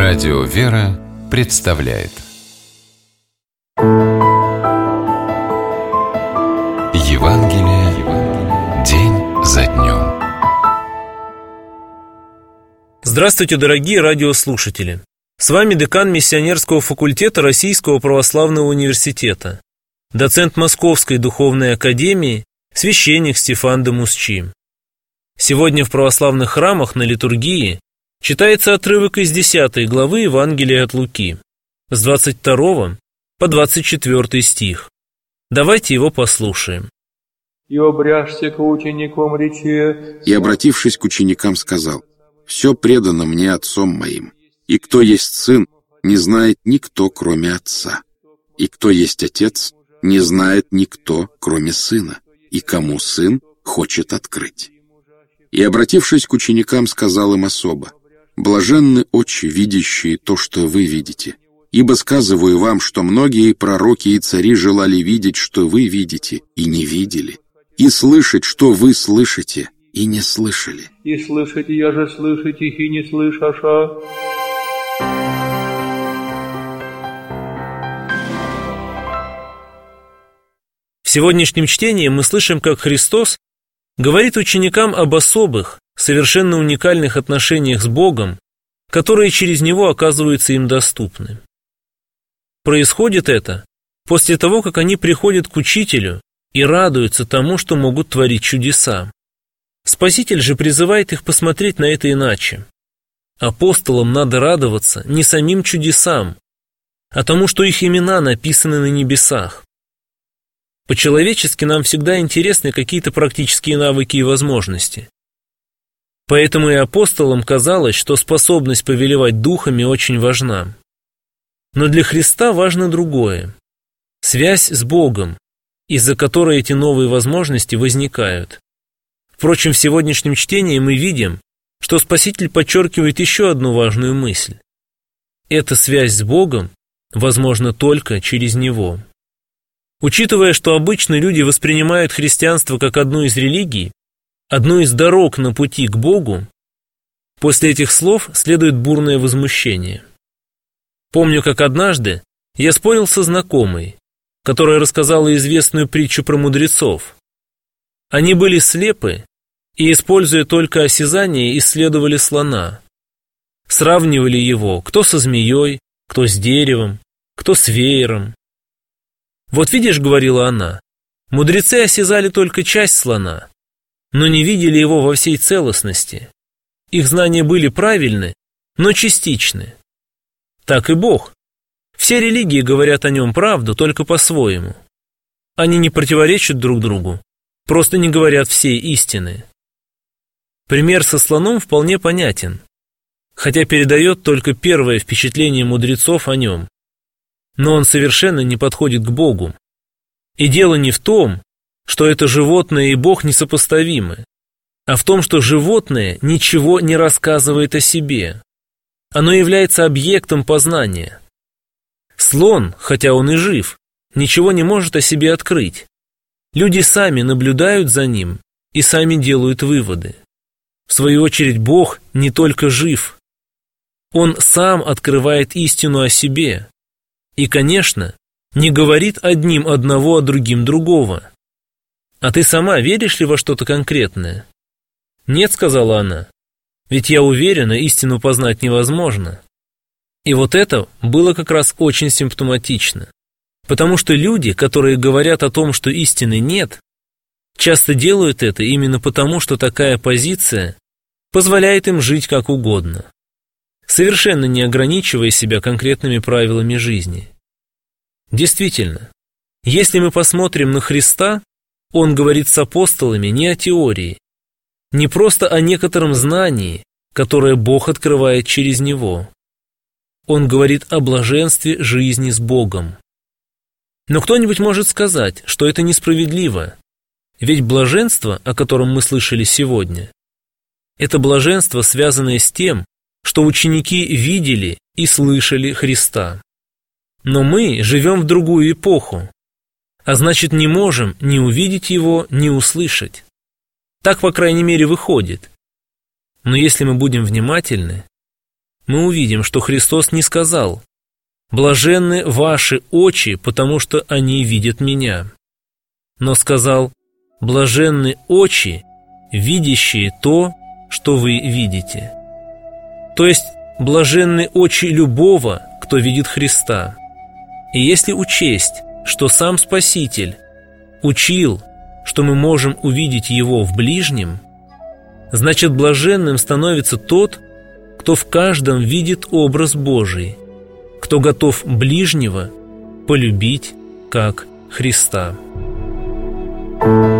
Радио «Вера» представляет Евангелие день за днем. Здравствуйте, дорогие радиослушатели! С вами декан Миссионерского факультета Российского православного университета, доцент Московской духовной академии, священник Стефан де Мусчи. Сегодня в православных храмах на литургии читается отрывок из 10 главы Евангелия от Луки, с 22 по 24 стих. Давайте его послушаем. «И обряжься к ученикам рече». И, обратившись к ученикам, сказал: «Все предано мне Отцом моим, и кто есть Сын, не знает никто, кроме Отца, и кто есть Отец, не знает никто, кроме Сына, и кому Сын хочет открыть». И, обратившись к ученикам, сказал им особо: «Блаженны очи, видящие то, что вы видите. Ибо сказываю вам, что многие пророки и цари желали видеть, что вы видите, и не видели, и слышать, что вы слышите, и не слышали». «И слышите, я же слышите, и не слышаша». В сегодняшнем чтении мы слышим, как Христос говорит ученикам об особых, совершенно уникальных отношениях с Богом, которые через Него оказываются им доступны. Происходит это после того, как они приходят к Учителю и радуются тому, что могут творить чудеса. Спаситель же призывает их посмотреть на это иначе. Апостолам надо радоваться не самим чудесам, а тому, что их имена написаны на небесах. По-человечески нам всегда интересны какие-то практические навыки и возможности. Поэтому и апостолам казалось, что способность повелевать духами очень важна. Но для Христа важно другое – связь с Богом, из-за которой эти новые возможности возникают. Впрочем, в сегодняшнем чтении мы видим, что Спаситель подчеркивает еще одну важную мысль. Эта связь с Богом возможна только через Него. Учитывая, что обычно люди воспринимают христианство как одну из религий, одну из дорог на пути к Богу, после этих слов следует бурное возмущение. Помню, как однажды я спорил со знакомой, которая рассказала известную притчу про мудрецов. Они были слепы и, используя только осязание, исследовали слона. Сравнивали его кто со змеей, кто с деревом, кто с веером. «Вот видишь, — говорила она, — мудрецы осязали только часть слона, но не видели его во всей целостности. Их знания были правильны, но частичны. Так и Бог. Все религии говорят о нем правду, только по-своему. Они не противоречат друг другу, просто не говорят всей истины». Пример со слоном вполне понятен, хотя передает только первое впечатление мудрецов о нем. Но он совершенно не подходит к Богу. И дело не в том, что это животное и Бог несопоставимы, а в том, что животное ничего не рассказывает о себе. Оно является объектом познания. Слон, хотя он и жив, ничего не может о себе открыть. Люди сами наблюдают за ним и сами делают выводы. В свою очередь, Бог не только жив. Он сам открывает истину о себе. И, конечно, не говорит одним одного, а другим другого. «А ты сама веришь ли во что-то конкретное?» «Нет», — сказала она, — «ведь я уверена, истину познать невозможно». И вот это было как раз очень симптоматично, потому что люди, которые говорят о том, что истины нет, часто делают это именно потому, что такая позиция позволяет им жить как угодно, совершенно не ограничивая себя конкретными правилами жизни. Действительно, если мы посмотрим на Христа, Он говорит с апостолами не о теории, не просто о некотором знании, которое Бог открывает через Него. Он говорит о блаженстве жизни с Богом. Но кто-нибудь может сказать, что это несправедливо, ведь блаженство, о котором мы слышали сегодня, это блаженство, связанное с тем, что ученики видели и слышали Христа. Но мы живем в другую эпоху, а значит, не можем ни увидеть Его, ни услышать. Так, по крайней мере, выходит. Но если мы будем внимательны, мы увидим, что Христос не сказал: «Блаженны ваши очи, потому что они видят меня», но сказал: «Блаженны очи, видящие то, что вы видите». То есть блаженны очи любого, кто видит Христа. И если учесть, что сам Спаситель учил, что мы можем увидеть Его в ближнем, значит, блаженным становится тот, кто в каждом видит образ Божий, кто готов ближнего полюбить как Христа.